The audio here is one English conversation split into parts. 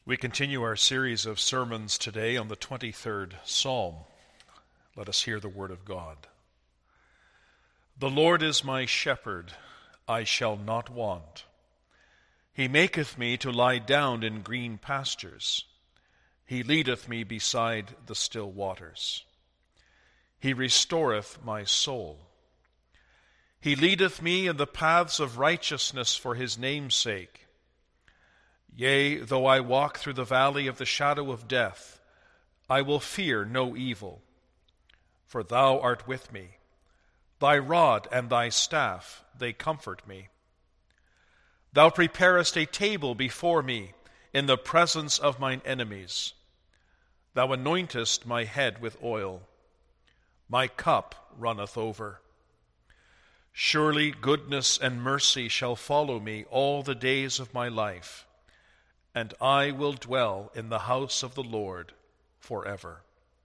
We continue our series of sermons today on the 23rd Psalm. Let us hear the word of God. The Lord is my shepherd, I shall not want. He maketh me to lie down in green pastures. He leadeth me beside the still waters. He restoreth my soul. He leadeth me in the paths of righteousness for his name's sake. Yea, though I walk through the valley of the shadow of death, I will fear no evil, for thou art with me. Thy rod and thy staff, they comfort me. Thou preparest a table before me in the presence of mine enemies. Thou anointest my head with oil. My cup runneth over. Surely goodness and mercy shall follow me all the days of my life, and I will dwell in the house of the Lord forever.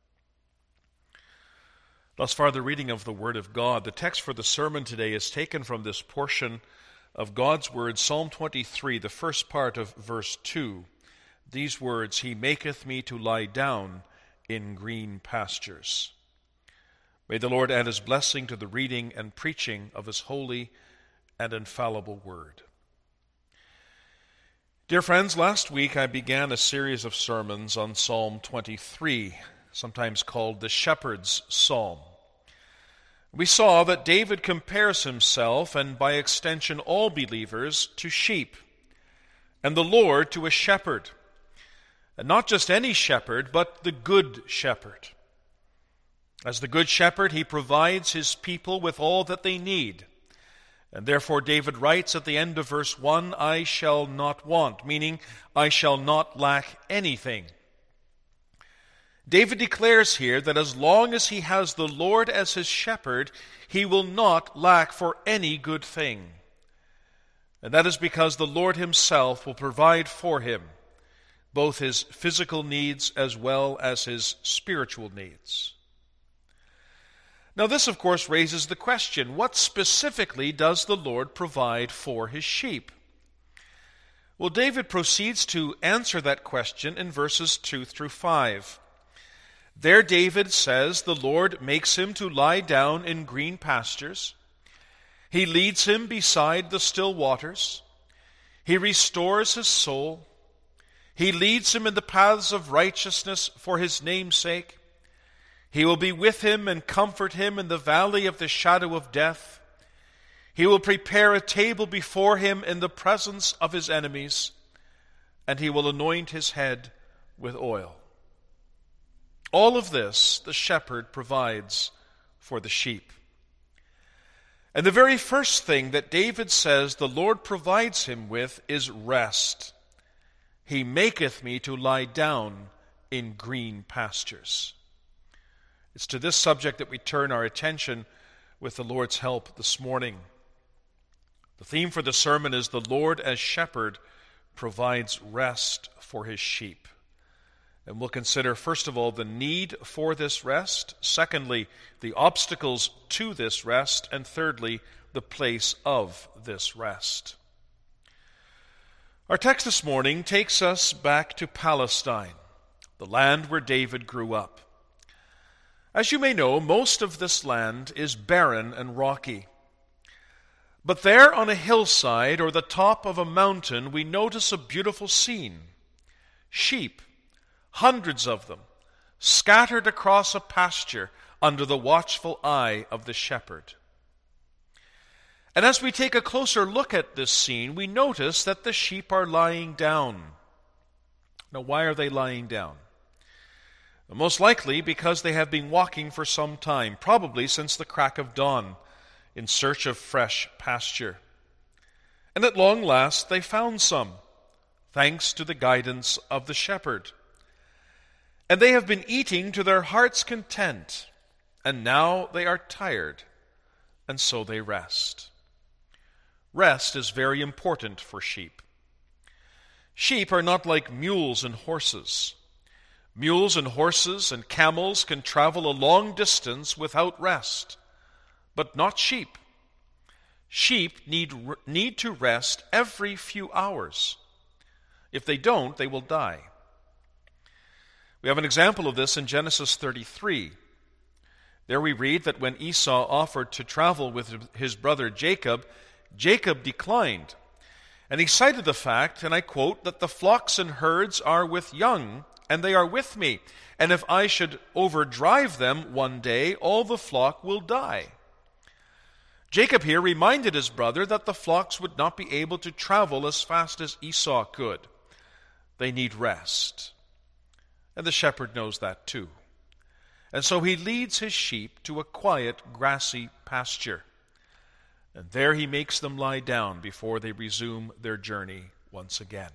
Thus far, the reading of the Word of God. The text for the sermon today is taken from this portion of God's Word, Psalm 23, the first part of verse 2. These words, He maketh me to lie down in green pastures. May the Lord add His blessing to the reading and preaching of His holy and infallible Word. Dear friends, last week I began a series of sermons on Psalm 23, sometimes called the Shepherd's Psalm. We saw that David compares himself, and by extension all believers, to sheep, and the Lord to a shepherd. And not just any shepherd, but the good shepherd. As the good shepherd, he provides his people with all that they need. And therefore David writes at the end of verse 1, I shall not want, meaning I shall not lack anything. David declares here that as long as he has the Lord as his shepherd, he will not lack for any good thing. And that is because the Lord himself will provide for him both his physical needs as well as his spiritual needs. Now this, of course, raises the question, what specifically does the Lord provide for his sheep? Well, David proceeds to answer that question in verses 2 through 5. There David says the Lord makes him to lie down in green pastures. He leads him beside the still waters. He restores his soul. He leads him in the paths of righteousness for his name's sake. He will be with him and comfort him in the valley of the shadow of death. He will prepare a table before him in the presence of his enemies, and he will anoint his head with oil. All of this the shepherd provides for the sheep. And the very first thing that David says the Lord provides him with is rest. He maketh me to lie down in green pastures. It's to this subject that we turn our attention with the Lord's help this morning. The theme for the sermon is the Lord as shepherd provides rest for his sheep. And we'll consider, first of all, the need for this rest. Secondly, the obstacles to this rest. And thirdly, the place of this rest. Our text this morning takes us back to Palestine, the land where David grew up. As you may know, most of this land is barren and rocky. But there on a hillside or the top of a mountain, we notice a beautiful scene. Sheep, hundreds of them, scattered across a pasture under the watchful eye of the shepherd. And as we take a closer look at this scene, we notice that the sheep are lying down. Now, why are they lying down? Most likely because they have been walking for some time, probably since the crack of dawn, in search of fresh pasture. And at long last they found some, thanks to the guidance of the shepherd. And they have been eating to their heart's content, and now they are tired, and so they rest. Rest is very important for sheep. Sheep are not like mules and horses. Mules and horses and camels can travel a long distance without rest, but not sheep. Sheep need to rest every few hours. If they don't, they will die. We have an example of this in Genesis 33. There we read that when Esau offered to travel with his brother Jacob, Jacob declined. And he cited the fact, and I quote, that the flocks and herds are with young, and they are with me. And if I should overdrive them one day, all the flock will die. Jacob here reminded his brother that the flocks would not be able to travel as fast as Esau could. They need rest. And the shepherd knows that too. And so he leads his sheep to a quiet, grassy pasture. And there he makes them lie down before they resume their journey once again.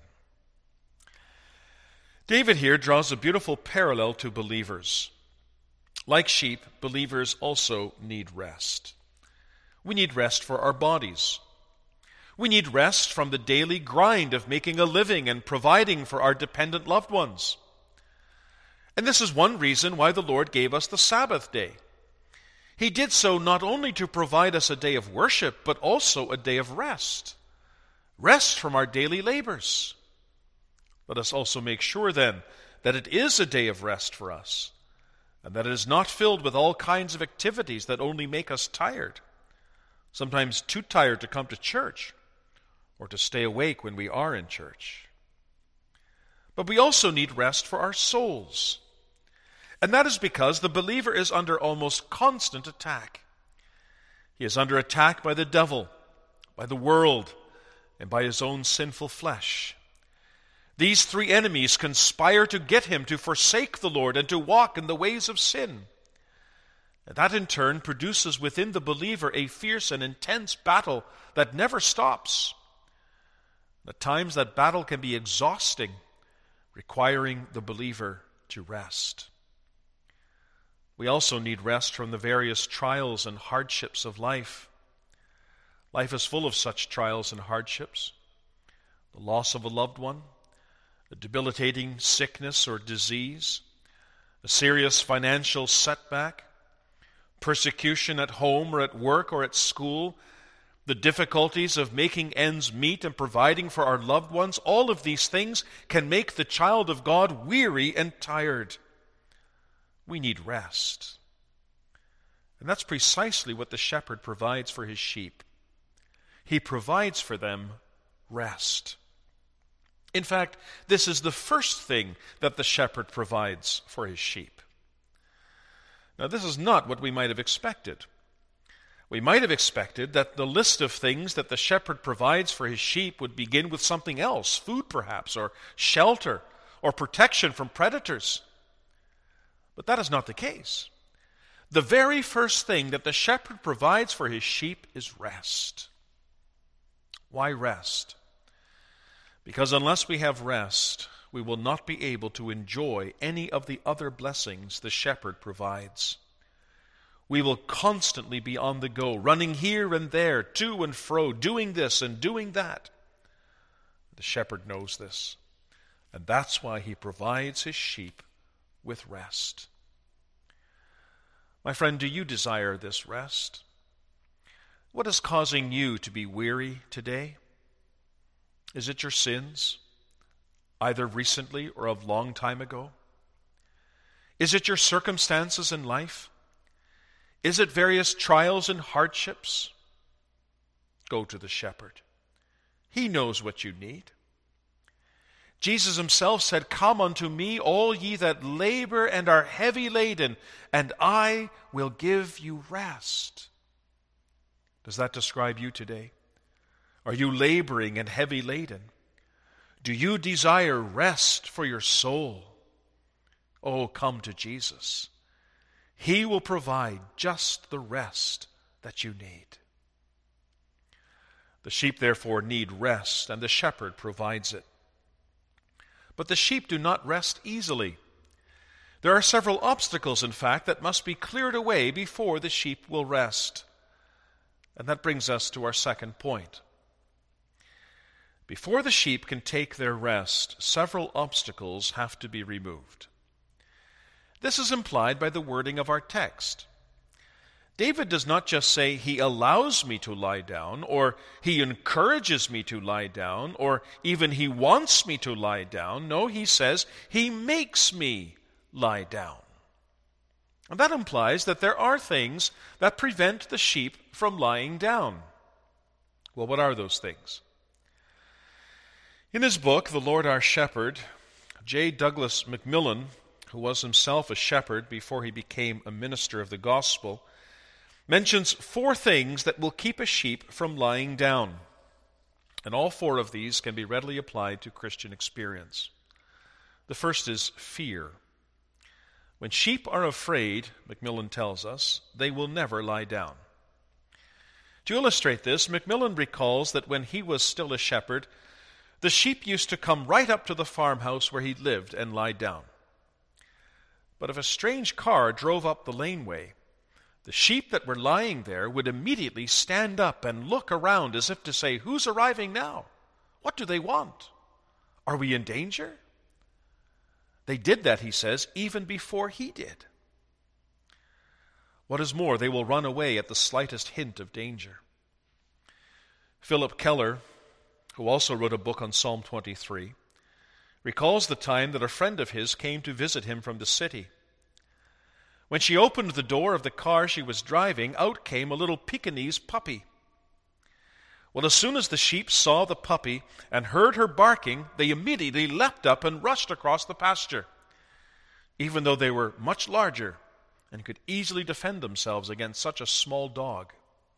David here draws a beautiful parallel to believers. Like sheep, believers also need rest. We need rest for our bodies. We need rest from the daily grind of making a living and providing for our dependent loved ones. And this is one reason why the Lord gave us the Sabbath day. He did so not only to provide us a day of worship, but also a day of rest. Rest from our daily labors. Let us also make sure then that it is a day of rest for us, and that it is not filled with all kinds of activities that only make us tired, sometimes too tired to come to church or to stay awake when we are in church. But we also need rest for our souls. And that is because the believer is under almost constant attack. He is under attack by the devil, by the world, and by his own sinful flesh. These three enemies conspire to get him to forsake the Lord and to walk in the ways of sin. And that in turn produces within the believer a fierce and intense battle that never stops. At times that battle can be exhausting, requiring the believer to rest. We also need rest from the various trials and hardships of life. Life is full of such trials and hardships. The loss of a loved one, a debilitating sickness or disease, a serious financial setback, persecution at home or at work or at school, the difficulties of making ends meet and providing for our loved ones. All of these things can make the child of God weary and tired. We need rest. And that's precisely what the shepherd provides for his sheep. He provides for them rest. In fact, this is the first thing that the shepherd provides for his sheep. Now, this is not what we might have expected. We might have expected that the list of things that the shepherd provides for his sheep would begin with something else, food perhaps, or shelter, or protection from predators. But that is not the case. The very first thing that the shepherd provides for his sheep is rest. Why rest? Because unless we have rest, we will not be able to enjoy any of the other blessings the shepherd provides. We will constantly be on the go, running here and there, to and fro, doing this and doing that. The shepherd knows this, and that's why he provides his sheep with rest. My friend, do you desire this rest? What is causing you to be weary today? Is it your sins, either recently or of long time ago? Is it your circumstances in life? Is it various trials and hardships? Go to the shepherd. He knows what you need. Jesus himself said, "Come unto me, all ye that labor and are heavy laden, and I will give you rest." Does that describe you today? Are you laboring and heavy laden? Do you desire rest for your soul? Oh, come to Jesus. He will provide just the rest that you need. The sheep, therefore, need rest, and the shepherd provides it. But the sheep do not rest easily. There are several obstacles, in fact, that must be cleared away before the sheep will rest. And that brings us to our second point. Before the sheep can take their rest, several obstacles have to be removed. This is implied by the wording of our text. David does not just say, "He allows me to lie down," or "He encourages me to lie down," or even "He wants me to lie down." No, he says, "He makes me lie down. And that implies that there are things that prevent the sheep from lying down. Well, what are those things? In his book, The Lord Our Shepherd, J. Douglas Macmillan, who was himself a shepherd before he became a minister of the gospel, mentions 4 things that will keep a sheep from lying down. And all 4 of these can be readily applied to Christian experience. The first is fear. When sheep are afraid, Macmillan tells us, they will never lie down. To illustrate this, Macmillan recalls that when he was still a shepherd, the sheep used to come right up to the farmhouse where he lived and lie down. But if a strange car drove up the laneway, the sheep that were lying there would immediately stand up and look around as if to say, "Who's arriving now? What do they want? Are we in danger?" They did that, he says, even before he did. What is more, they will run away at the slightest hint of danger. Philip Keller, who also wrote a book on Psalm 23, recalls the time that a friend of his came to visit him from the city. When she opened the door of the car she was driving, out came a little Pekingese puppy. Well, as soon as the sheep saw the puppy and heard her barking, they immediately leapt up and rushed across the pasture, even though they were much larger and could easily defend themselves against such a small dog.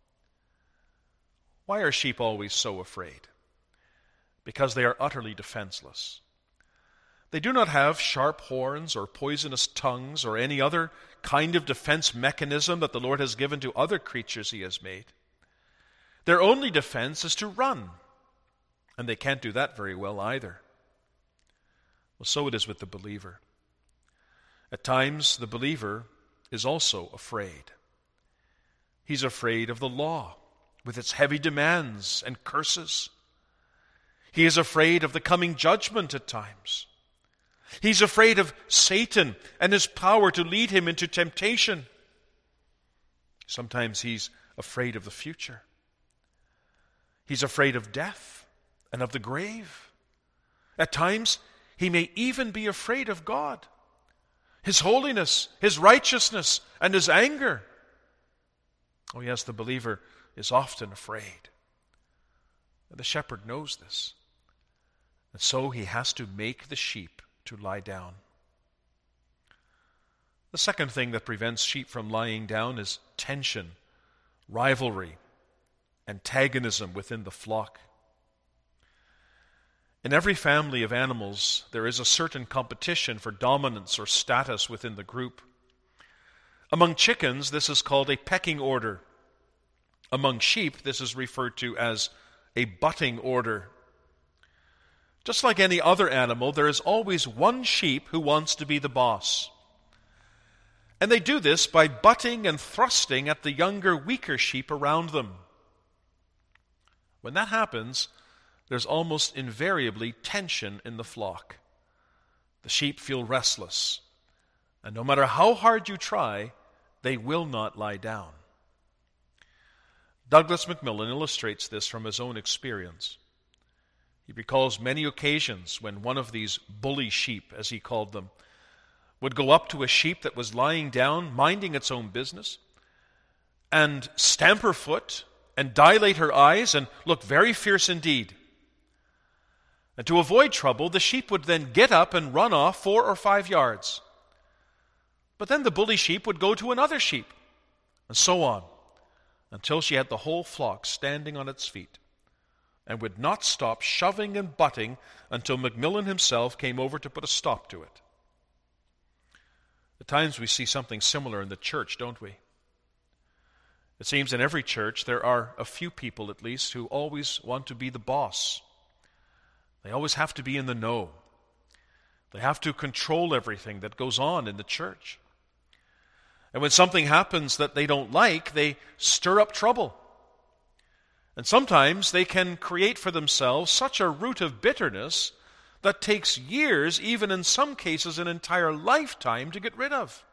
Why are sheep always so afraid? Because they are utterly defenseless. They do not have sharp horns or poisonous tongues or any other kind of defense mechanism that the Lord has given to other creatures he has made. Their only defense is to run, and they can't do that very well either. Well, so it is with the believer. At times, the believer is also afraid. He's afraid of the law, with its heavy demands and curses. He is afraid of the coming judgment at times. He's afraid of Satan and his power to lead him into temptation. Sometimes he's afraid of the future. He's afraid of death and of the grave. At times, he may even be afraid of God, His holiness, His righteousness, and His anger. Oh yes, the believer is often afraid. And the shepherd knows this. And so he has to make the sheep to lie down. The second thing that prevents sheep from lying down is tension, rivalry, antagonism within the flock. In every family of animals, there is a certain competition for dominance or status within the group. Among chickens, this is called a pecking order. Among sheep, this is referred to as a butting order. Just like any other animal, there is always one sheep who wants to be the boss. And they do this by butting and thrusting at the younger, weaker sheep around them. When that happens, there's almost invariably tension in the flock. The sheep feel restless, and no matter how hard you try, they will not lie down. Douglas Macmillan illustrates this from his own experience. He recalls many occasions when one of these bully sheep, as he called them, would go up to a sheep that was lying down, minding its own business, and stamp her foot and dilate her eyes and look very fierce indeed. And to avoid trouble, the sheep would then get up and run off 4 or 5 yards. But then the bully sheep would go to another sheep, and so on, until she had the whole flock standing on its feet, and would not stop shoving and butting until Macmillan himself came over to put a stop to it. At times we see something similar in the church, don't we? It seems in every church there are a few people at least who always want to be the boss. They always have to be in the know. They have to control everything that goes on in the church. And when something happens that they don't like, they stir up trouble. And sometimes they can create for themselves such a root of bitterness that takes years, even in some cases an entire lifetime, to get rid of.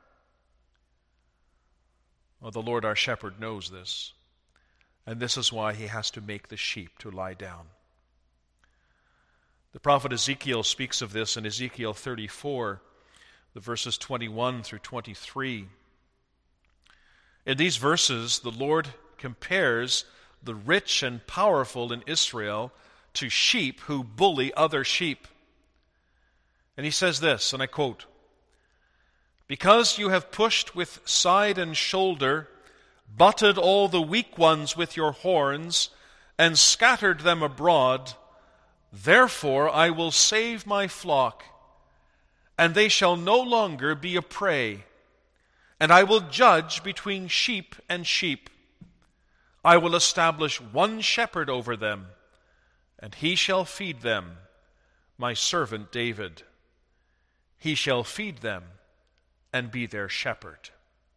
Well, the Lord our shepherd knows this, and this is why he has to make the sheep to lie down. The prophet Ezekiel speaks of this in Ezekiel 34, the verses 21 through 23. In these verses, the Lord compares the rich and powerful in Israel to sheep who bully other sheep. And he says this, and I quote, "Because you have pushed with side and shoulder, butted all the weak ones with your horns, and scattered them abroad, therefore I will save my flock, and they shall no longer be a prey. And I will judge between sheep and sheep. I will establish one shepherd over them, and he shall feed them, my servant David. He shall feed them and be their shepherd."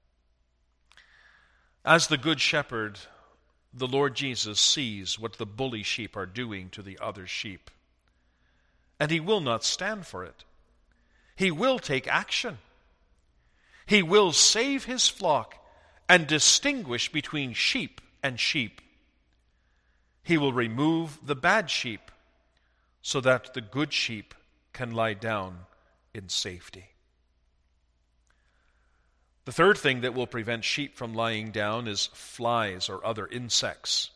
As the good shepherd, the Lord Jesus sees what the bully sheep are doing to the other sheep, and he will not stand for it. He will take action. He will save his flock and distinguish between sheep and sheep. He will remove the bad sheep so that the good sheep can lie down in safety. The third thing that will prevent sheep from lying down is flies or other insects.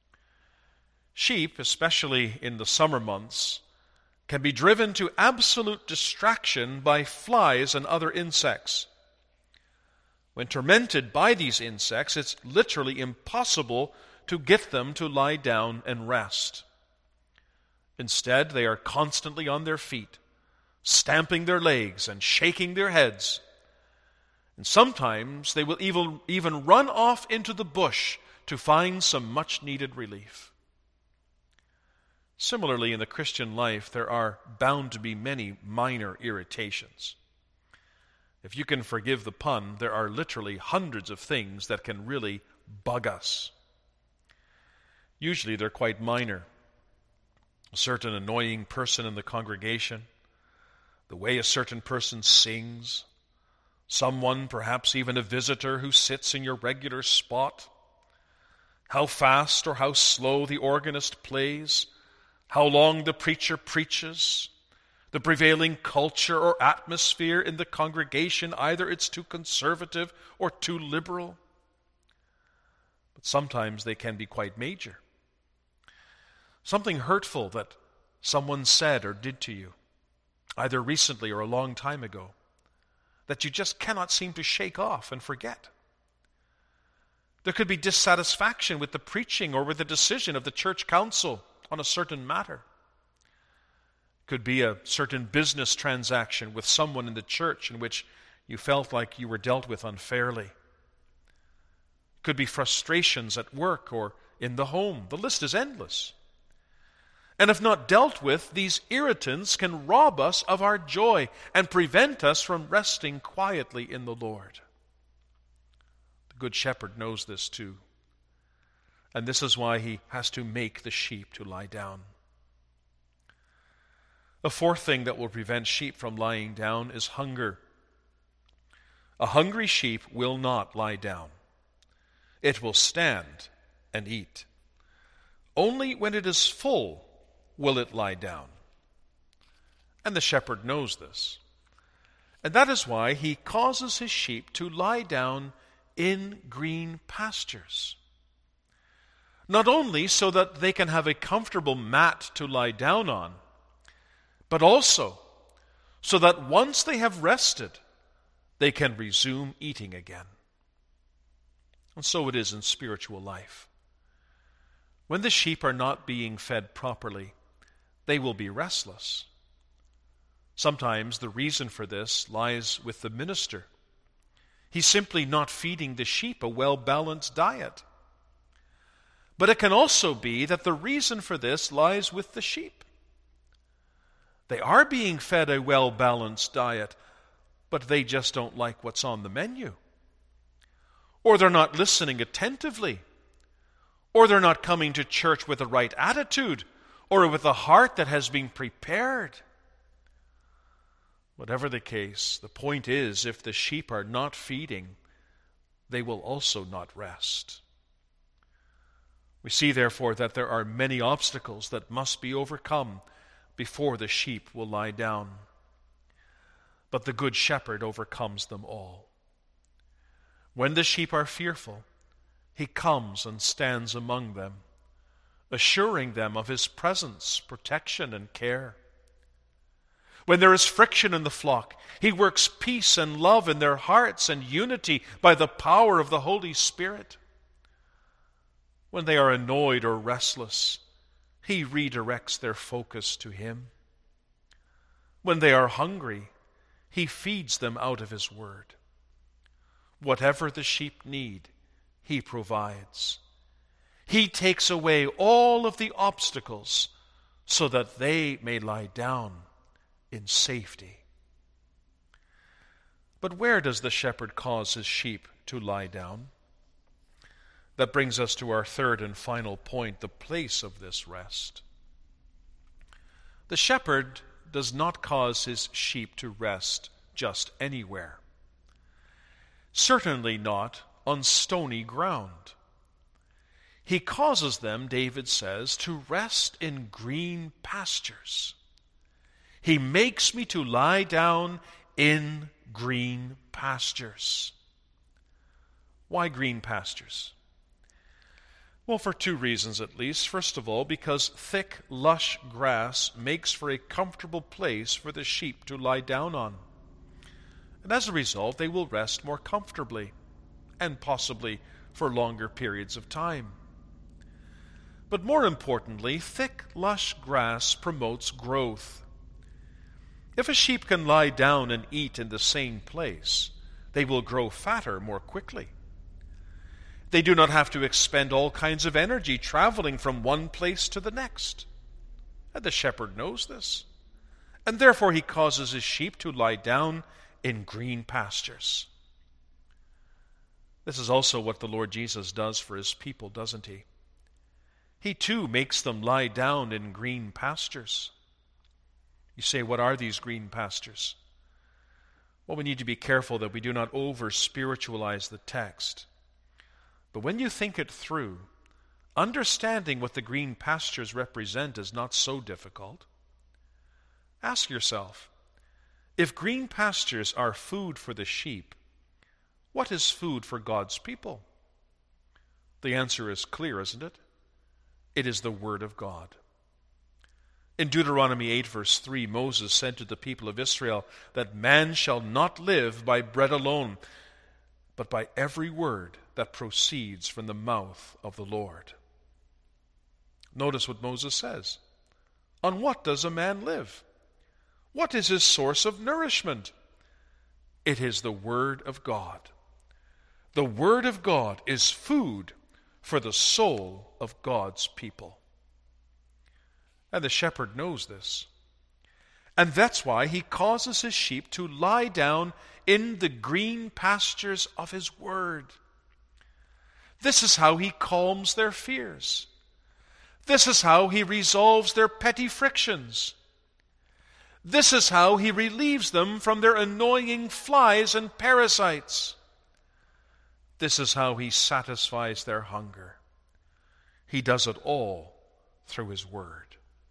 Sheep, especially in the summer months, can be driven to absolute distraction by flies and other insects. When tormented by these insects, it's literally impossible to get them to lie down and rest. Instead, they are constantly on their feet, stamping their legs and shaking their heads. And sometimes they will even run off into the bush to find some much-needed relief. Similarly, in the Christian life, there are bound to be many minor irritations. If you can forgive the pun, there are literally hundreds of things that can really bug us. Usually they're quite minor. A certain annoying person in the congregation, the way a certain person sings, someone, perhaps even a visitor who sits in your regular spot, how fast or how slow the organist plays, how long the preacher preaches, the prevailing culture or atmosphere in the congregation, either it's too conservative or too liberal. But sometimes they can be quite major. Something hurtful that someone said or did to you, either recently or a long time ago, that you just cannot seem to shake off and forget. There could be dissatisfaction with the preaching or with the decision of the church council on a certain matter. It could be a certain business transaction with someone in the church in which you felt like you were dealt with unfairly. It could be frustrations at work or in the home. The list is endless. And if not dealt with, these irritants can rob us of our joy and prevent us from resting quietly in the Lord. The Good Shepherd knows this too. And this is why he has to make the sheep to lie down. A fourth thing that will prevent sheep from lying down is hunger. A hungry sheep will not lie down. It will stand and eat. Only when it is full will it lie down. And the shepherd knows this. And that is why he causes his sheep to lie down in green pastures. Not only so that they can have a comfortable mat to lie down on, but also so that once they have rested, they can resume eating again. And so it is in spiritual life. When the sheep are not being fed properly, they will be restless. Sometimes the reason for this lies with the minister. He's simply not feeding the sheep a well-balanced diet. But it can also be that the reason for this lies with the sheep. They are being fed a well-balanced diet, but they just don't like what's on the menu. Or they're not listening attentively. Or they're not coming to church with the right attitude, or with a heart that has been prepared. Whatever the case, the point is, if the sheep are not feeding, they will also not rest. We see, therefore, that there are many obstacles that must be overcome before the sheep will lie down. but the good shepherd overcomes them all. When the sheep are fearful, he comes and stands among them, assuring them of his presence, protection, and care. When there is friction in the flock, he works peace and love in their hearts and unity by the power of the Holy Spirit. When they are annoyed or restless, he redirects their focus to him. When they are hungry, he feeds them out of his word. Whatever the sheep need, he provides. He takes away all of the obstacles so that they may lie down in safety. But where does the shepherd cause his sheep to lie down? That brings us to our third and final point, the place of this rest. The shepherd does not cause his sheep to rest just anywhere. Certainly not on stony ground. He causes them, David says, to rest in green pastures. He makes me to lie down in green pastures. Why green pastures? Well, for two reasons at least. First of all, because thick, lush grass makes for a comfortable place for the sheep to lie down on. And as a result, they will rest more comfortably, and possibly for longer periods of time. But more importantly, thick, lush grass promotes growth. If a sheep can lie down and eat in the same place, they will grow fatter more quickly. They do not have to expend all kinds of energy traveling from one place to the next. And the shepherd knows this. And therefore he causes his sheep to lie down in green pastures. This is also what the Lord Jesus does for his people, doesn't he? He too makes them lie down in green pastures. You say, what are these green pastures? Well, we need to be careful that we do not over-spiritualize the text. But when you think it through, understanding what the green pastures represent is not so difficult. Ask yourself, if green pastures are food for the sheep, what is food for God's people? The answer is clear, isn't it? It is the Word of God. In Deuteronomy 8, verse 3, Moses said to the people of Israel that man shall not live by bread alone, but by every word that proceeds from the mouth of the Lord. Notice what Moses says. On what does a man live? What is his source of nourishment? It is the Word of God. The Word of God is food for the soul of God's people. And the shepherd knows this. And that's why he causes his sheep to lie down in the green pastures of his word. This is how he calms their fears. This is how he resolves their petty frictions. This is how he relieves them from their annoying flies and parasites. This is how he satisfies their hunger. He does it all through his word.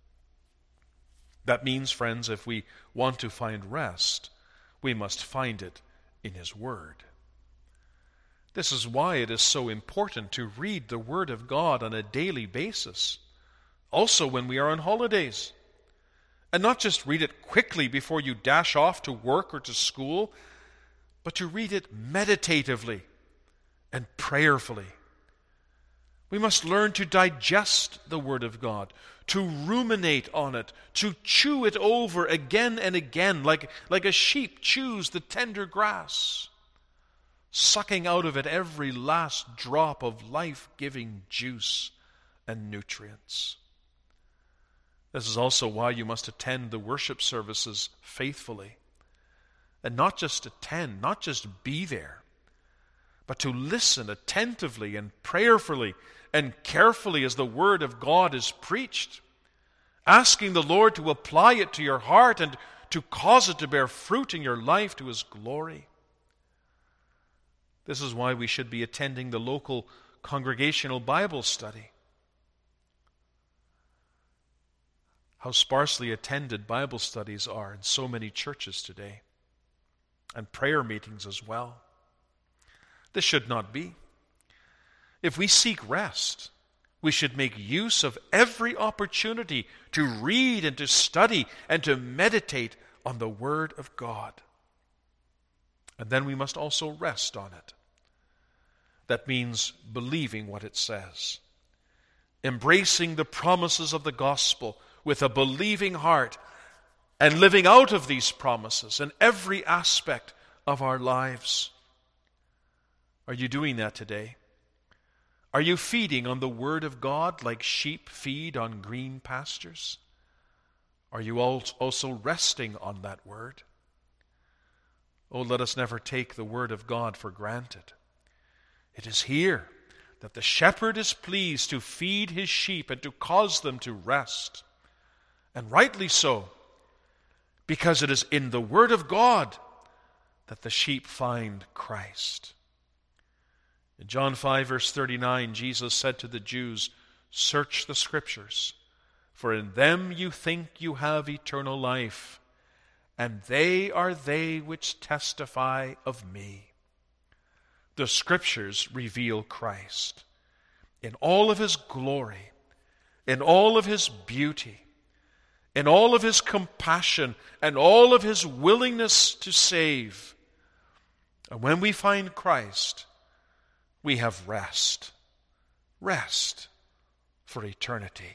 That means, friends, if we want to find rest, we must find it in his word. This is why it is so important to read the Word of God on a daily basis, also when we are on holidays. And not just read it quickly before you dash off to work or to school, but to read it meditatively and prayerfully. We must learn to digest the Word of God, to ruminate on it, to chew it over again and again, like a sheep chews the tender grass, sucking out of it every last drop of life-giving juice and nutrients. This is also why you must attend the worship services faithfully. And not just attend, not just be there, but to listen attentively and prayerfully and carefully as the Word of God is preached, asking the Lord to apply it to your heart and to cause it to bear fruit in your life to His glory. This is why we should be attending the local congregational Bible study. How sparsely attended Bible studies are in so many churches today. and prayer meetings as well. This should not be. If we seek rest, we should make use of every opportunity to read and to study and to meditate on the Word of God. And then we must also rest on it. That means believing what it says, embracing the promises of the gospel with a believing heart, and living out of these promises in every aspect of our lives. Are you doing that today? Are you feeding on the Word of God like sheep feed on green pastures? Are you also resting on that Word? Oh, let us never take the Word of God for granted. It is here that the shepherd is pleased to feed his sheep and to cause them to rest. And rightly so, because it is in the Word of God that the sheep find Christ. In John 5, verse 39, Jesus said to the Jews, "Search the Scriptures, for in them you think you have eternal life, and they are they which testify of me." The Scriptures reveal Christ in all of His glory, in all of His beauty, in all of His compassion, and all of His willingness to save. And when we find Christ, we have rest. Rest for eternity.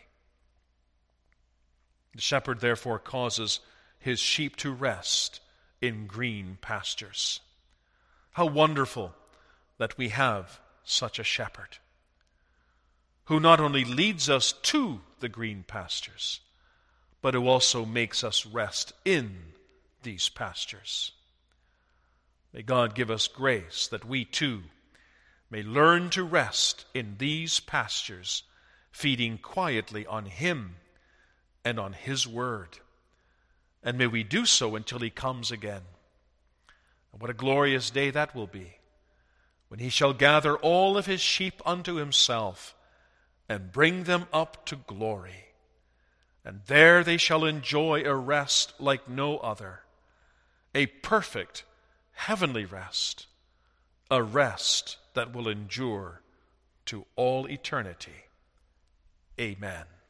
The shepherd therefore causes his sheep to rest in green pastures. How wonderful that we have such a shepherd, who not only leads us to the green pastures, but who also makes us rest in these pastures. May God give us grace that we too may learn to rest in these pastures, feeding quietly on Him and on His Word. And may we do so until He comes again. And what a glorious day that will be, when He shall gather all of His sheep unto Himself and bring them up to glory. And there they shall enjoy a rest like no other, a perfect heavenly rest, a rest that will endure to all eternity. Amen.